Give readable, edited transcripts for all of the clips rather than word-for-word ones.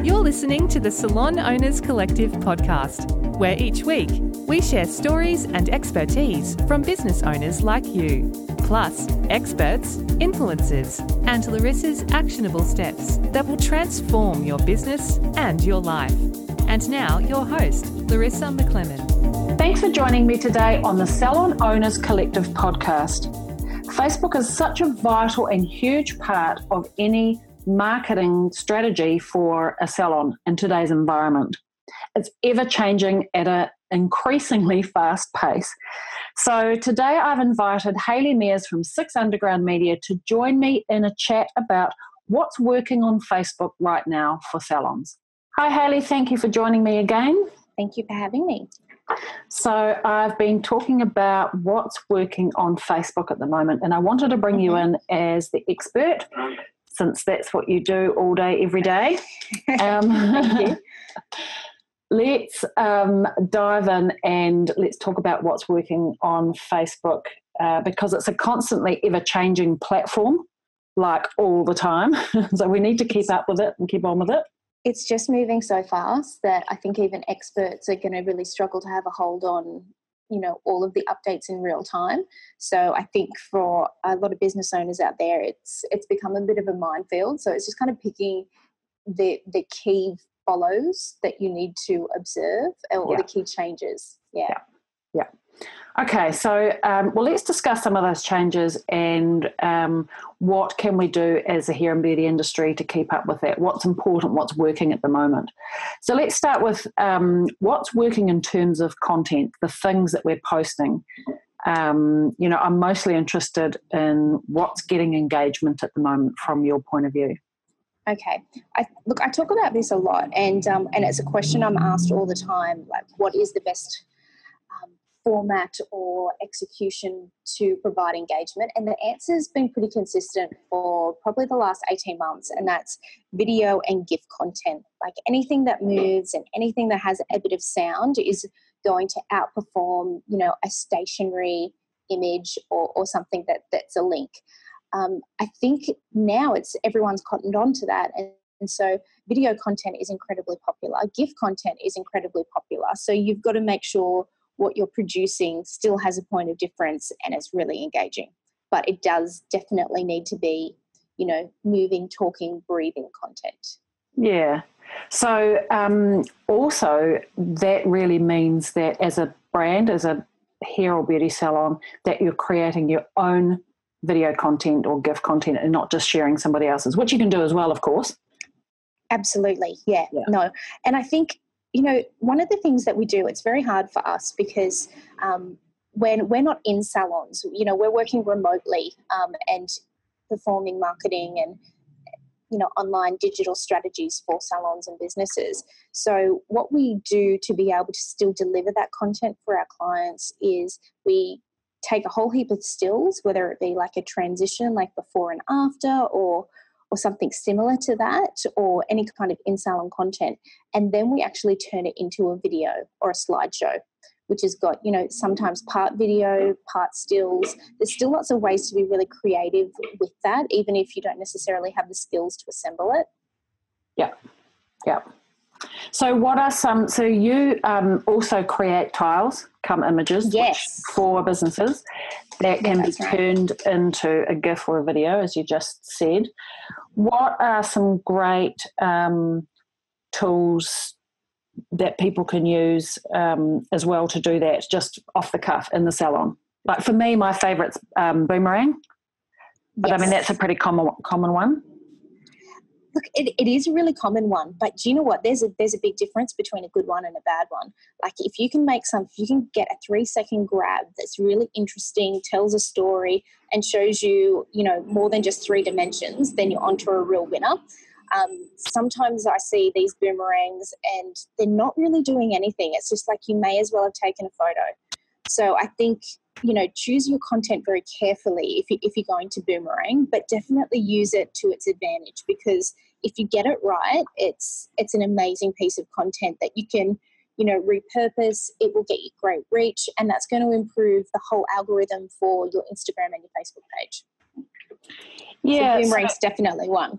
You're listening to the Salon Owners Collective podcast, where each week we share stories and expertise from business owners like you, plus experts, influencers, and Larissa's actionable steps that will transform your business and your life. And now, your host, Larissa McClellan. Thanks for joining me today on the Salon Owners Collective podcast. Facebook is such a vital and huge part of any marketing strategy for a salon in today's environment. It's ever changing at an increasingly fast pace. So today I've invited Hayley Mears from Six Underground Media to join me in a chat about what's working on Facebook right now for salons. Hi Hayley, thank you for joining me again. Thank you for having me. So I've been talking about what's working on Facebook at the moment, and I wanted to bring you in as the expert, since that's what you do all day, every day. Thank you. Let's dive in and let's talk about what's working on Facebook because it's a constantly ever-changing platform, like all the time. So we need to keep up with it and keep on with it. It's just moving so fast that I think even experts are going to really struggle to have a hold on, all of the updates in real time. So I think for a lot of business owners out there, it's become a bit of a minefield. So it's just kind of picking the key follows that you need to observe or the key changes. Yeah. Okay, so let's discuss some of those changes and what can we do as a hair and beauty industry to keep up with that? What's important, what's working at the moment? So let's start with what's working in terms of content, the things that we're posting. I'm mostly interested in what's getting engagement at the moment from your point of view. Okay. I talk about this a lot and it's a question I'm asked all the time, like what is the best format or execution to provide engagement? And the answer has been pretty consistent for probably the last 18 months, and that's video and GIF content. Like anything that moves and anything that has a bit of sound is going to outperform, a stationary image or something that's a link. I think now everyone's cottoned on to that. And so video content is incredibly popular. GIF content is incredibly popular. So you've got to make sure what you're producing still has a point of difference and it's really engaging. But it does definitely need to be, moving, talking, breathing content. Yeah. So also that really means that as a brand, as a hair or beauty salon, that you're creating your own video content or GIF content and not just sharing somebody else's, which you can do as well, of course. Absolutely. Yeah. No. And I think, one of the things that we do, it's very hard for us because when we're not in salons, we're working remotely and performing marketing and, online digital strategies for salons and businesses. So what we do to be able to still deliver that content for our clients is we take a whole heap of stills, whether it be like a transition, like before and after, or something similar to that, or any kind of in-salon content. And then we actually turn it into a video or a slideshow, which has got, sometimes part video, part stills. There's still lots of ways to be really creative with that, even if you don't necessarily have the skills to assemble it. Yeah. So so you also create tiles, images for businesses that can be turned into a GIF or a video, as you just said. What are some great tools that people can use as well to do that just off the cuff in the salon? Like for me, my favourite's Boomerang, but I mean that's a pretty common one. Look, it is a really common one, but do you know what? There's a big difference between a good one and a bad one. Like if you can get a 3-second grab that's really interesting, tells a story, and shows you, more than just 3 dimensions, then you're onto a real winner. Sometimes I see these boomerangs and they're not really doing anything. It's just like you may as well have taken a photo. So I think, choose your content very carefully if you're going to boomerang, but definitely use it to its advantage, because if you get it right, it's an amazing piece of content that you can, repurpose. It will get you great reach, and that's going to improve the whole algorithm for your Instagram and your Facebook page. Yeah. So boomerang's definitely one.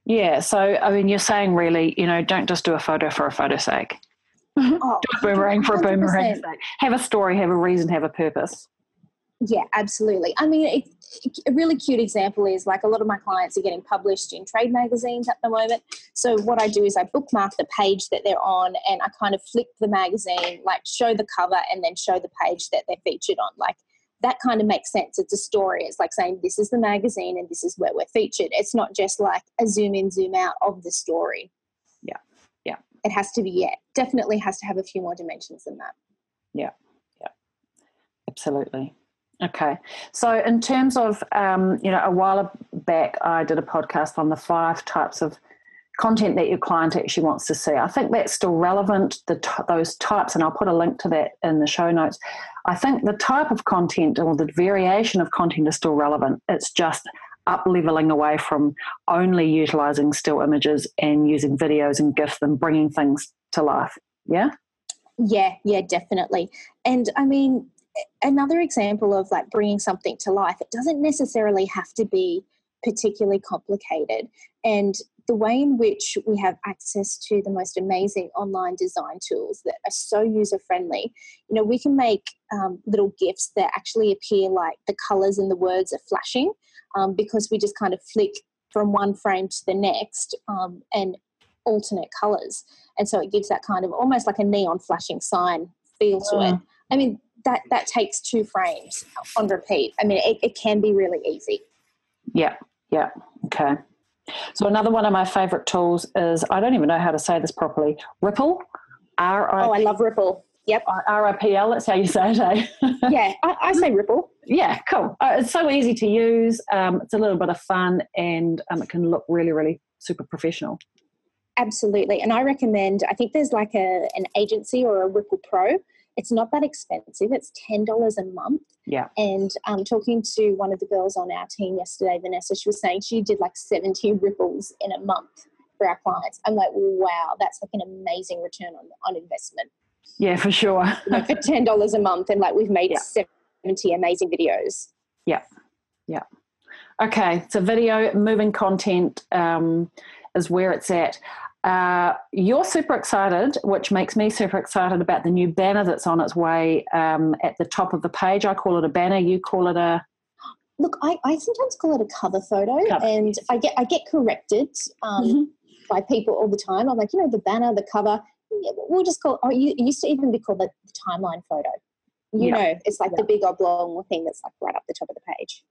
Yeah. So, I mean, you're saying really, don't just do a photo for a photo's sake. Oh, Do a boomerang for a 100%. boomerang's sake. Have a story, have a reason, have a purpose. Yeah, absolutely. I mean, a really cute example is like a lot of my clients are getting published in trade magazines at the moment. So what I do is I bookmark the page that they're on, and I kind of flip the magazine, like show the cover and then show the page that they're featured on. Like that kind of makes sense. It's a story. It's like saying this is the magazine and this is where we're featured. It's not just like a zoom in, zoom out of the story. Yeah. Yeah. It has to be, definitely has to have a few more dimensions than that. Yeah. Yeah. Absolutely. Okay. So in terms of, a while back I did a podcast on the 5 types of content that your client actually wants to see. I think that's still relevant, those types, and I'll put a link to that in the show notes. I think the type of content or the variation of content is still relevant. It's just up-leveling away from only utilising still images and using videos and GIFs and bringing things to life. Yeah? Yeah, definitely. And I mean, another example of like bringing something to life, it doesn't necessarily have to be particularly complicated. And the way in which we have access to the most amazing online design tools that are so user-friendly, we can make little GIFs that actually appear like the colours and the words are flashing, because we just kind of flick from one frame to the next and alternate colours. And so it gives that kind of almost like a neon flashing sign feel to it. I mean, that takes 2 frames on repeat. I mean, it can be really easy. Yeah. Okay. So another one of my favourite tools is, I don't even know how to say this properly, Ripple. I love Ripple. Yep. RIPL, that's how you say it, eh? Yeah, I say Ripple. Yeah, cool. It's so easy to use. It's a little bit of fun, and it can look really, really super professional. Absolutely. And I recommend, I think there's like an agency or a Ripple Pro. It's not that expensive. It's $10 a month. Yeah. And talking to one of the girls on our team yesterday, Vanessa, she was saying she did like 70 ripples in a month for our clients. I'm like, wow, that's like an amazing return on investment. Yeah, for sure. For $10 a month, and like we've made 70 amazing videos. Yeah. Okay, so video, moving content is where it's at. You're super excited, which makes me super excited about the new banner that's on its way at the top of the page. I call it a banner. You call it a... Look, I sometimes call it a cover photo, and I get corrected by people all the time. I'm like, the banner, the cover, we'll just call it, it used to even be called the timeline photo. It's like the big oblong thing that's like right up the top of the page.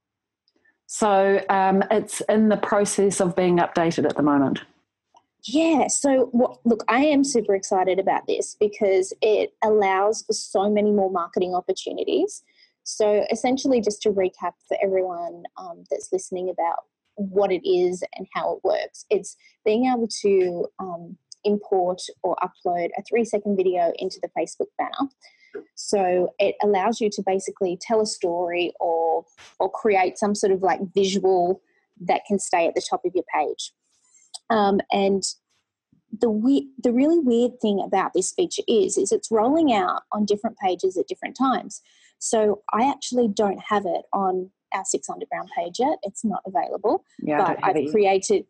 So it's in the process of being updated at the moment. Yeah, so look, I am super excited about this because it allows for so many more marketing opportunities. So essentially, just to recap for everyone that's listening about what it is and how it works, it's being able to import or upload a 3-second video into the Facebook banner. So it allows you to basically tell a story or create some sort of like visual that can stay at the top of your page. And the really weird thing about this feature is it's rolling out on different pages at different times. So I actually don't have it on our Six Underground page yet. It's not available. Yeah, but I've created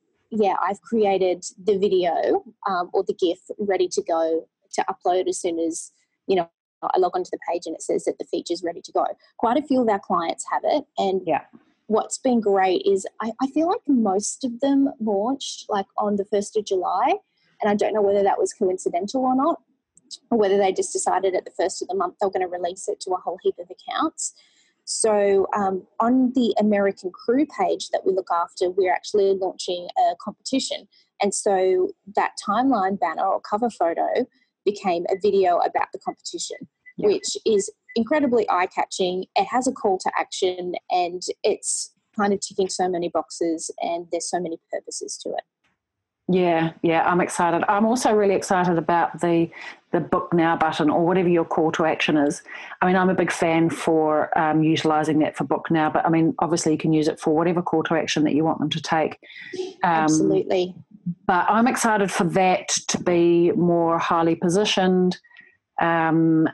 the video or the GIF ready to go to upload as soon as, I log onto the page and it says that the feature's ready to go. Quite a few of our clients have it. And what's been great is I feel like most of them launched like on the 1st of July. And I don't know whether that was coincidental or not, or whether they just decided at the first of the month they were going to release it to a whole heap of accounts. So on the American Crew page that we look after, we're actually launching a competition. And so that timeline banner or cover photo became a video about the competition, which is incredibly eye-catching. It has a call to action, and it's kind of ticking so many boxes, and there's so many purposes to it. Yeah, I'm excited. I'm also really excited about the book now button, or whatever your call to action is. I mean, I'm a big fan for utilising that for book now, but I mean, obviously you can use it for whatever call to action that you want them to take. Absolutely. But I'm excited for that to be more highly positioned.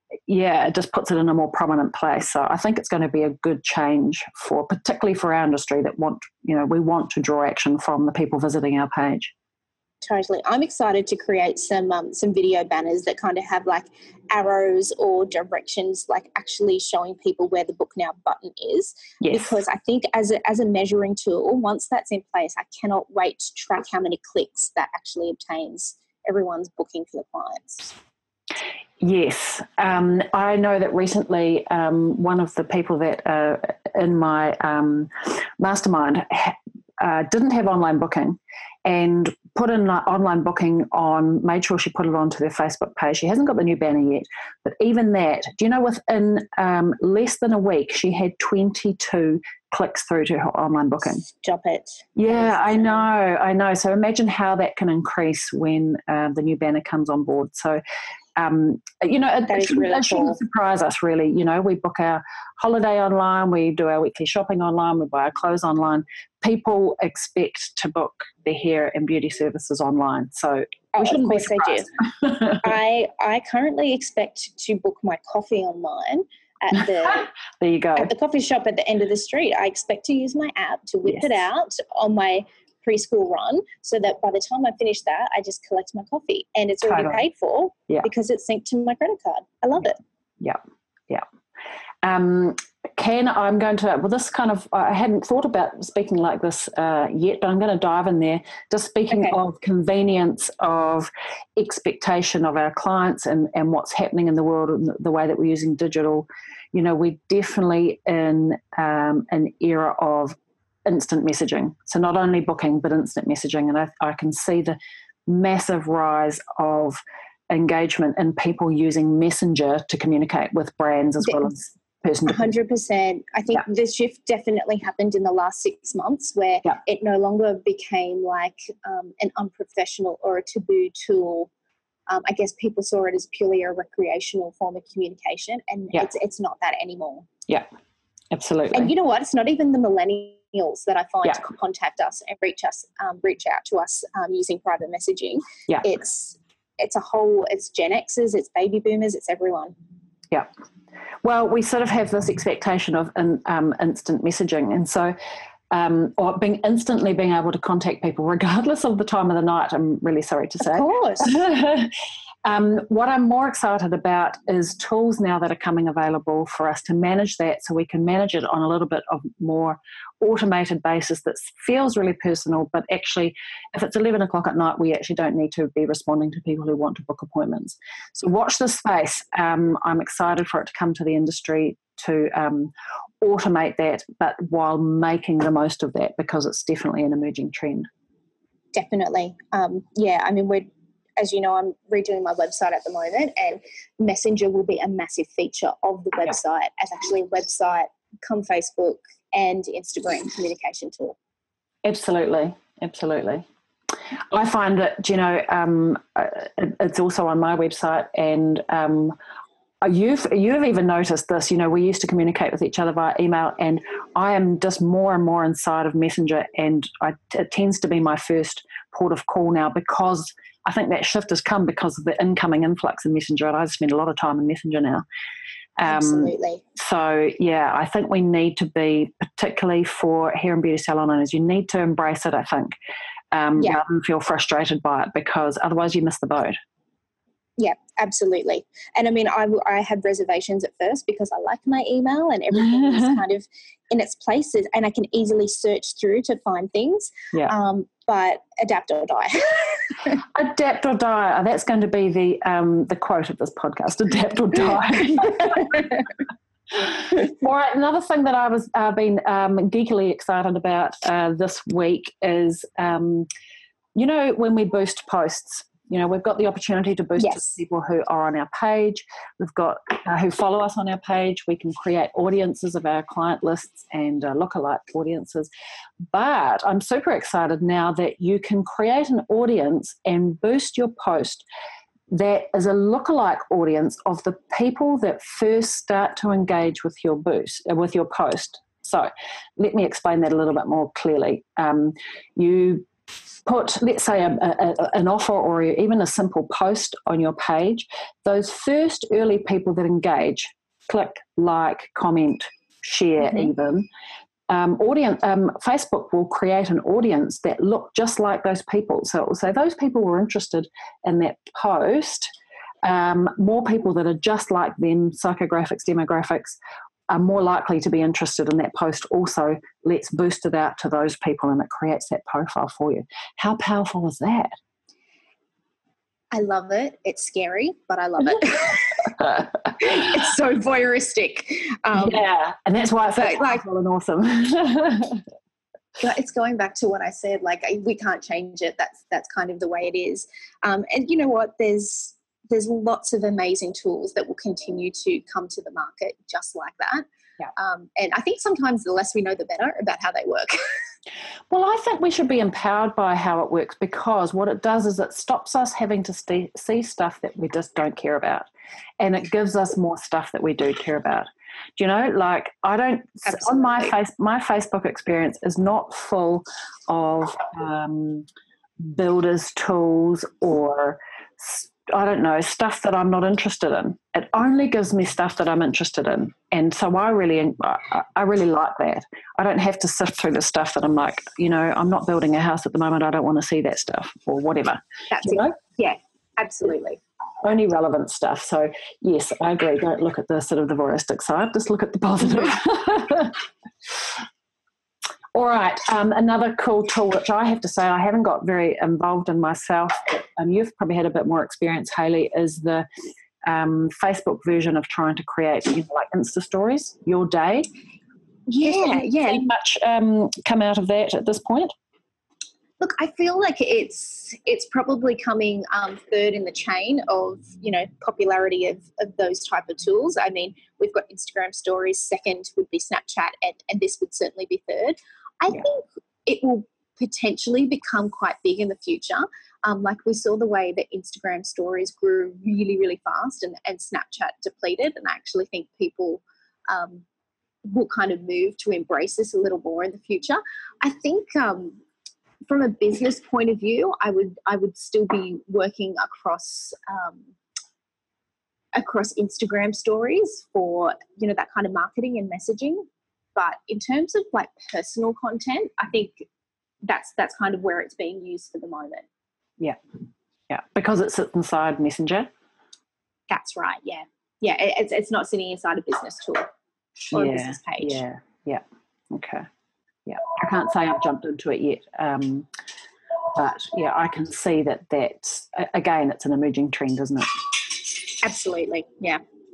it just puts it in a more prominent place. So I think it's going to be a good change particularly for our industry that we want to draw action from the people visiting our page. Totally. I'm excited to create some video banners that kind of have like arrows or directions, like actually showing people where the Book Now button is. Yes. Because I think as a measuring tool, once that's in place, I cannot wait to track how many clicks that actually obtains everyone's booking for the clients. Yes. I know that recently one of the people that in my mastermind didn't have online booking and put in online booking made sure she put it onto their Facebook page. She hasn't got the new banner yet, but even that, do you know, within less than a week, she had 22 clicks through to her online booking. Stop it. Yeah, I know. So imagine how that can increase when the new banner comes on board. So, it shouldn't surprise us, really. You know, we book our holiday online, we do our weekly shopping online, we buy our clothes online. People expect to book their hair and beauty services online. So we shouldn't be surprised. They do. I currently expect to book my coffee online at the there you go. At the coffee shop at the end of the street. I expect to use my app to whip it out on my preschool run, so that by the time I finish that, I just collect my coffee and it's already paid for because it's synced to my credit card. I love it. Yeah. I hadn't thought about speaking like this yet, but I'm going to dive in there. Just speaking of convenience, of expectation of our clients and what's happening in the world and the way that we're using digital, you know, we're definitely in an era of instant messaging. So not only booking, but instant messaging. And I can see the massive rise of engagement in people using Messenger to communicate with brands as well as person to 100%. I think the shift definitely happened in the last 6 months where it no longer became like an unprofessional or a taboo tool. I guess people saw it as purely a recreational form of communication, and it's not that anymore. Yeah, absolutely. And you know what? It's not even the millennials that I find contact us and reach out to us using private messaging. Yeah, it's Gen Xers, it's baby boomers, it's everyone. Yeah. Well, we sort of have this expectation of instant messaging, and so or instantly being able to contact people regardless of the time of the night, I'm really sorry to say. Of course. What I'm more excited about is tools now that are coming available for us to manage that, so we can manage it on a little bit of more automated basis that feels really personal, but actually if it's 11 o'clock at night, we actually don't need to be responding to people who want to book appointments. So watch this space. I'm excited for it to come to the industry to automate that, but while making the most of that, because it's definitely an emerging trend. Definitely. I mean, as you know, I'm redoing my website at the moment, and Messenger will be a massive feature of the website as actually a website, come Facebook and Instagram communication tool. Absolutely. I find that, you know, it's also on my website, and you've even noticed this. You know, we used to communicate with each other via email, and I am just more and more inside of Messenger, and it tends to be my first port of call now, because I think that shift has come because of the incoming influx in Messenger, and I spend a lot of time in Messenger now. Absolutely. So, I think we need to be, particularly for hair and beauty salon owners, you need to embrace it, I think, rather than feel frustrated by it, because otherwise you miss the boat. Yeah, absolutely. And I mean, I had reservations at first because I like my email and everything is kind of in its places, and I can easily search through to find things. Yeah. But adapt or die. Adapt or die. That's going to be the quote of this podcast. Adapt or die. All right. Another thing that I was been geekily excited about this week is, you know, when we boost posts. You know, we've got the opportunity to boost to people who are on our page. We've got who follow us on our page. We can create audiences of our client lists and lookalike audiences. But I'm super excited now that you can create an audience and boost your post that is a lookalike audience of the people that first start to engage with your post. So let me explain that a little bit more clearly. You put, let's say, an offer or even a simple post on your page, those first early people that engage, click, like, comment, share even, Facebook will create an audience that look just like those people. So it will say those people were interested in that post. More people that are just like them, psychographics, demographics, are more likely to be interested in that post. Also, let's boost it out to those people, and it creates that profile for you. How powerful is that? I love it. It's scary, but I love it. It's so voyeuristic. Yeah, and that's why it's so powerful and awesome. It's going back to what I said. Like, we can't change it. That's kind of the way it is. And you know what? There's lots of amazing tools that will continue to come to the market just like that. Yeah. And I think sometimes the less we know, the better about how they work. Well, I think we should be empowered by how it works, because what it does is it stops us having to see stuff that we just don't care about, and it gives us more stuff that we do care about. Do you know, like, I don't, on my Facebook experience is not full of builders tools or I don't know, stuff that I'm not interested in. It only gives me stuff that I'm interested in. And so I really like that. I don't have to sift through the stuff that I'm like, you know, I'm not building a house at the moment. I don't want to see that stuff or whatever. That's it. Know? Yeah, absolutely. Only relevant stuff. So yes, I agree. Don't look at the sort of the voyeuristic side. Just look at the positive. All right, another cool tool, which I have to say I haven't got very involved in myself, and you've probably had a bit more experience, Hayley, is the Facebook version of trying to create, you know, like Insta stories, your day. Yeah. Seen much come out of that at this point? Look, I feel like it's probably coming third in the chain of, you know, popularity of those type of tools. I mean, we've got Instagram stories, second would be Snapchat, and this would certainly be third. I think it will potentially become quite big in the future. Like we saw the way that Instagram stories grew really, really fast and Snapchat depleted, and I actually think people will kind of move to embrace this a little more in the future. I think from a business point of view, I would still be working across Instagram stories for, you know, that kind of marketing and messaging. But in terms of like personal content, I think that's kind of where it's being used for the moment. Yeah, because it sits inside Messenger. That's right. Yeah. It's not sitting inside a business tool or a business page. Yeah. Okay. Yeah, I can't say I've jumped into it yet, but yeah, I can see that's again, it's an emerging trend, isn't it? Absolutely. Yeah.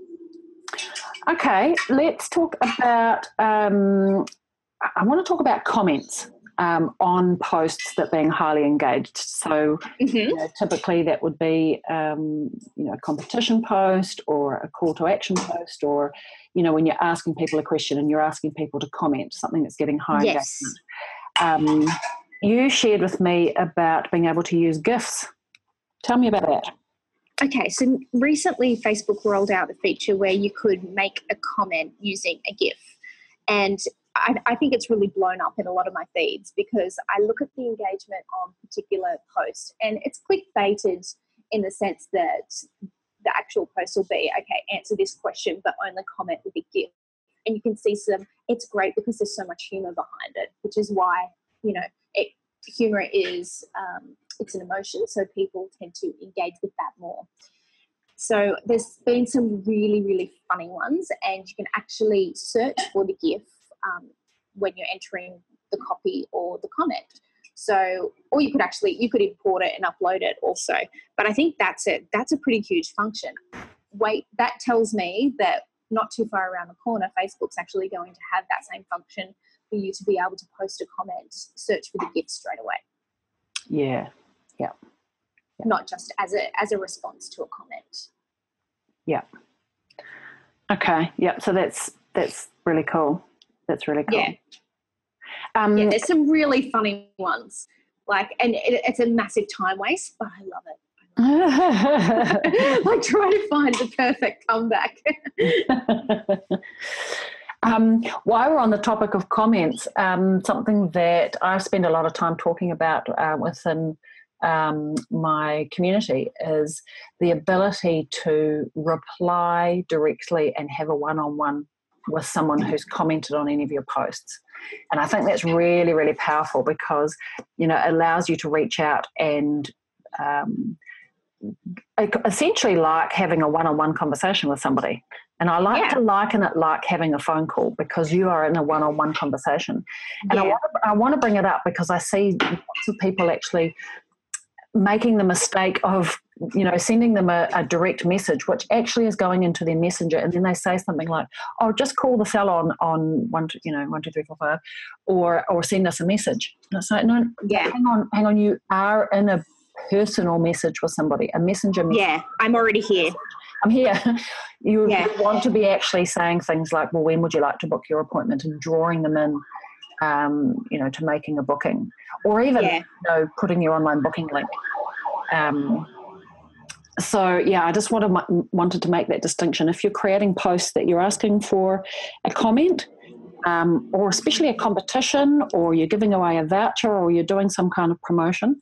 Okay, let's talk about. I want to talk about comments on posts that are being highly engaged. So, you know, typically that would be, you know, a competition post or a call to action post, or, you know, when you're asking people a question and you're asking people to comment, something that's getting high engagement. You shared with me about being able to use GIFs. Tell me about that. Okay, so recently Facebook rolled out a feature where you could make a comment using a GIF. And I think it's really blown up in a lot of my feeds, because I look at the engagement on particular posts and it's clickbaited in the sense that the actual post will be, okay, answer this question, but only comment with a GIF. And you can see it's great because there's so much humor behind it, which is why, you know, humor is, it's an emotion, so people tend to engage with that more. So there's been some really, really funny ones, and you can actually search for the GIF when you're entering the copy or the comment. So, or you could import it and upload it also. But I think that's a pretty huge function. That tells me that not too far around the corner, Facebook's actually going to have that same function for you to be able to post a comment, search for the GIF straight away. Yeah. Not just as a response to a comment. Yeah. Okay. Yeah. So that's really cool. That's really cool. Yeah. There's some really funny ones. Like, and it's a massive time waste, but I love it. Like trying to find the perfect comeback. While we're on the topic of comments, something that I spend a lot of time talking about within my community is the ability to reply directly and have a one-on-one with someone who's commented on any of your posts. And I think that's really, really powerful because, it allows you to reach out and essentially like having a one-on-one conversation with somebody. And I like to liken it like having a phone call because you are in a one-on-one conversation. And I want to bring it up because I see lots of people actually making the mistake of, sending them a direct message, which actually is going into their messenger, and then they say something like, "Oh, just call the salon on 1 2 3 4 5, or send us a message." And it's like, no, hang on, you are in a personal message with somebody, a messenger message. Yeah, I'm already here. I'm here. You want to be actually saying things like, "Well, when would you like to book your appointment?" and drawing them in, to making a booking, or even putting your online booking link. I just wanted to make that distinction. If you're creating posts that you're asking for a comment, or especially a competition, or you're giving away a voucher, or you're doing some kind of promotion,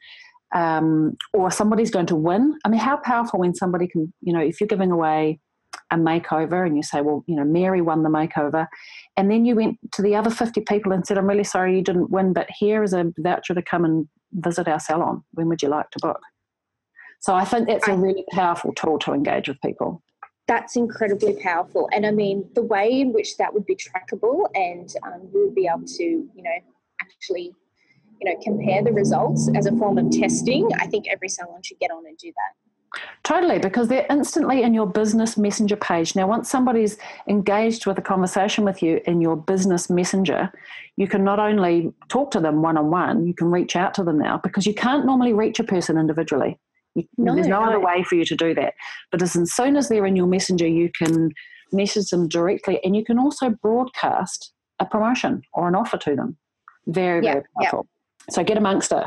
or somebody's going to win. I mean, how powerful when somebody can, if you're giving away a makeover and you say, well, Mary won the makeover, and then you went to the other 50 people and said, "I'm really sorry you didn't win, but here is a voucher to come and visit our salon. When would you like to book?" So I think that's a really powerful tool to engage with people. That's incredibly powerful. And I mean, the way in which that would be trackable and we would be able to, actually, compare the results as a form of testing, I think every salon should get on and do that. Totally, because they're instantly in your business messenger page. Now, once somebody's engaged with a conversation with you in your business messenger, you can not only talk to them one-on-one, you can reach out to them now because you can't normally reach a person individually. There's no other way for you to do that. But as soon as they're in your messenger, you can message them directly, and you can also broadcast a promotion or an offer to them. Very, very powerful. So get amongst it.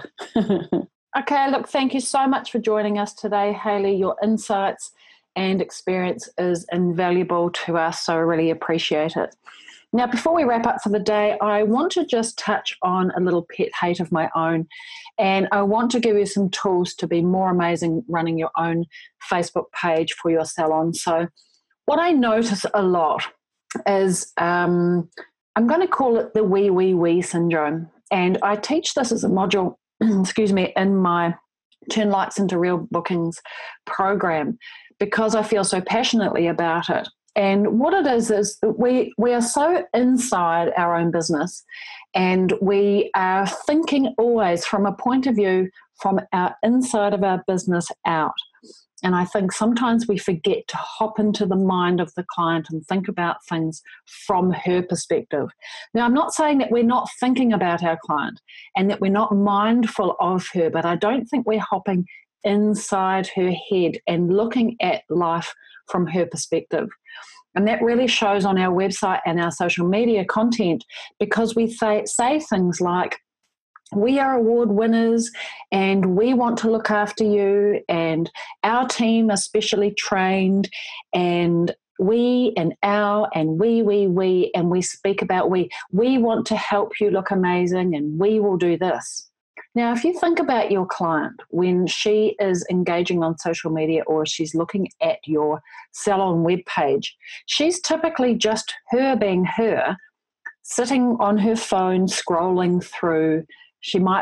Okay, look, thank you so much for joining us today, Hayley. Your insights and experience is invaluable to us, so I really appreciate it. Now, before we wrap up for the day, I want to just touch on a little pet hate of my own, and I want to give you some tools to be more amazing running your own Facebook page for your salon. So what I notice a lot is I'm going to call it the we syndrome, and I teach this as a module in my Turn Likes into Real Bookings program because I feel so passionately about it. And what it is we are so inside our own business, and we are thinking always from a point of view from our inside of our business out. And I think sometimes we forget to hop into the mind of the client and think about things from her perspective. Now, I'm not saying that we're not thinking about our client and that we're not mindful of her, but I don't think we're hopping inside her head and looking at life from her perspective. And that really shows on our website and our social media content because we say things like, "We are award winners and we want to look after you, and our team are specially trained, and we and our and we, and we speak about we want to help you look amazing and we will do this." Now, if you think about your client when she is engaging on social media or she's looking at your salon webpage, she's typically just her being her, sitting on her phone, scrolling through. She might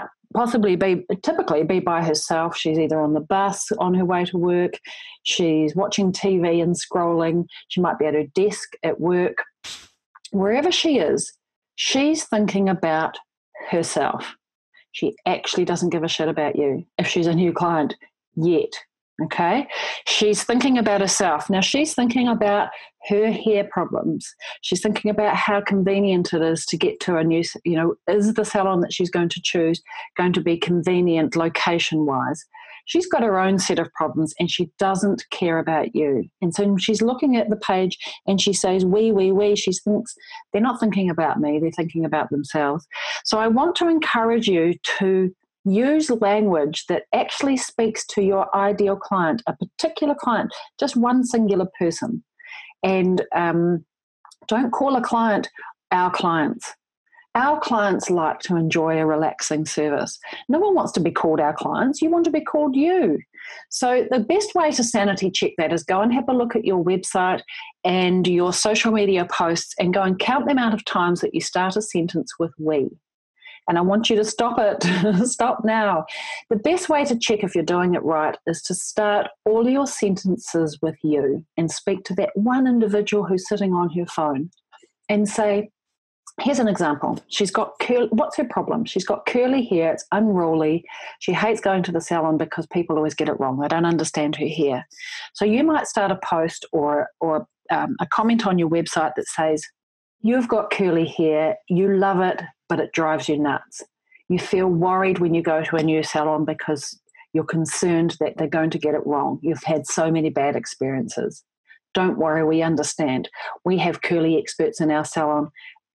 typically be by herself. She's either on the bus on her way to work, she's watching TV and scrolling, she might be at her desk at work. Wherever she is, she's thinking about herself. She actually doesn't give a shit about you if she's a new client yet, okay? She's thinking about herself. Now, she's thinking about her hair problems. She's thinking about how convenient it is to get to a new, is the salon that she's going to choose going to be convenient location-wise? She's got her own set of problems and she doesn't care about you. And so when she's looking at the page and she says, we, she thinks they're not thinking about me, they're thinking about themselves. So I want to encourage you to use language that actually speaks to your ideal client, a particular client, just one singular person. And Don't call a client our clients. Our clients like to enjoy a relaxing service. No one wants to be called our clients. You want to be called you. So the best way to sanity check that is go and have a look at your website and your social media posts and go and count the amount of times that you start a sentence with we. And I want you to stop it. Stop now. The best way to check if you're doing it right is to start all your sentences with you and speak to that one individual who's sitting on her phone and say, here's an example. She's got what's her problem? She's got curly hair. It's unruly. She hates going to the salon because people always get it wrong. They don't understand her hair. So you might start a post or a comment on your website that says, you've got curly hair. You love it, but it drives you nuts. You feel worried when you go to a new salon because you're concerned that they're going to get it wrong. You've had so many bad experiences. Don't worry, we understand. We have curly experts in our salon,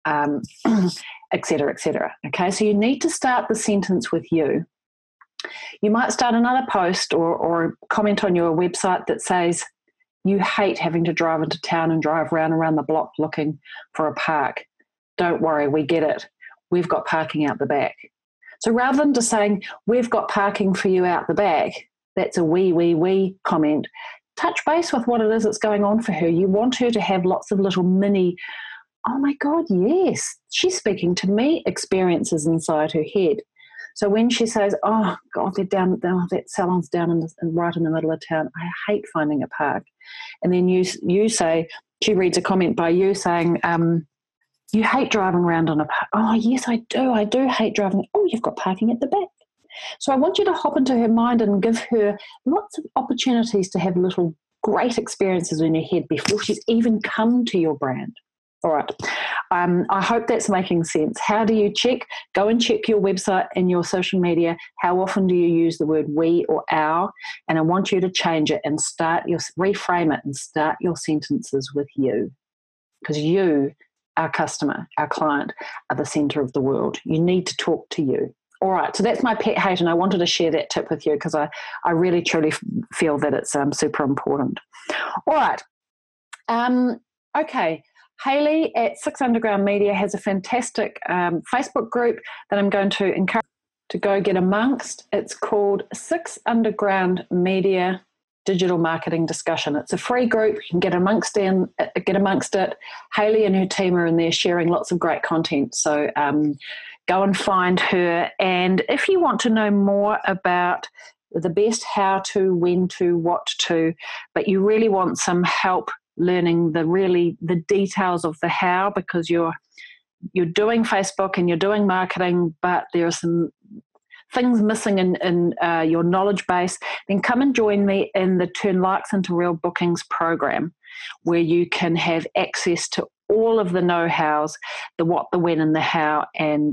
et cetera, et cetera. Okay, so you need to start the sentence with you. You might start another post or comment on your website that says, you hate having to drive into town and drive around the block looking for a park. Don't worry, we get it. We've got parking out the back. So rather than just saying, we've got parking for you out the back, that's a we comment. Touch base with what it is that's going on for her. You want her to have lots of little mini, oh my God, yes, she's speaking to me experiences inside her head. So when she says, oh God, that salon's down right in the middle of town, I hate finding a park. And then you say, she reads a comment by you saying, you hate driving around on a park. Oh yes, I do hate driving. Oh, you've got parking at the back. So I want you to hop into her mind and give her lots of opportunities to have little great experiences in her head before she's even come to your brand. All right. I hope that's making sense. How do you check? Go and check your website and your social media. How often do you use the word we or our? And I want you to change it and reframe it and start your sentences with you. Because you, our customer, our client, are the center of the world. You need to talk to you. All right, so that's my pet hate, and I wanted to share that tip with you because I really, truly feel that it's super important. All right. Okay. Hayley at 6 Underground Media has a fantastic Facebook group that I'm going to encourage to go get amongst. It's called 6 Underground Media Digital Marketing Discussion. It's a free group. You can get amongst it. Hayley and her team are in there sharing lots of great content. So go and find her. And if you want to know more about the best how to, when to, what to, but you really want some help learning the details of the how, because you're doing Facebook and you're doing marketing, but there are some things missing in your knowledge base, then come and join me in the Turn Likes into Real Bookings program, where you can have access to all of the know-hows, the what, the when, and the how, and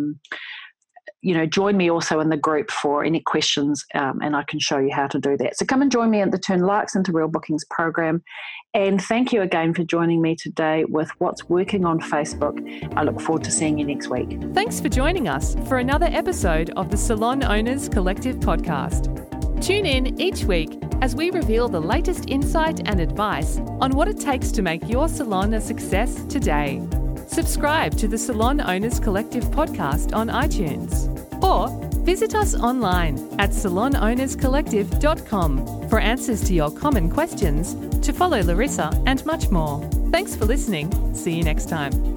join me also in the group for any questions, and I can show you how to do that. So come and join me at the Turn Likes into Real Bookings program. And thank you again for joining me today with What's Working on Facebook. I look forward to seeing you next week. Thanks for joining us for another episode of the Salon Owners Collective podcast. Tune in each week as we reveal the latest insight and advice on what it takes to make your salon a success today. Subscribe to the Salon Owners Collective podcast on iTunes, or visit us online at salonownerscollective.com for answers to your common questions, to follow Larissa, and much more. Thanks for listening. See you next time.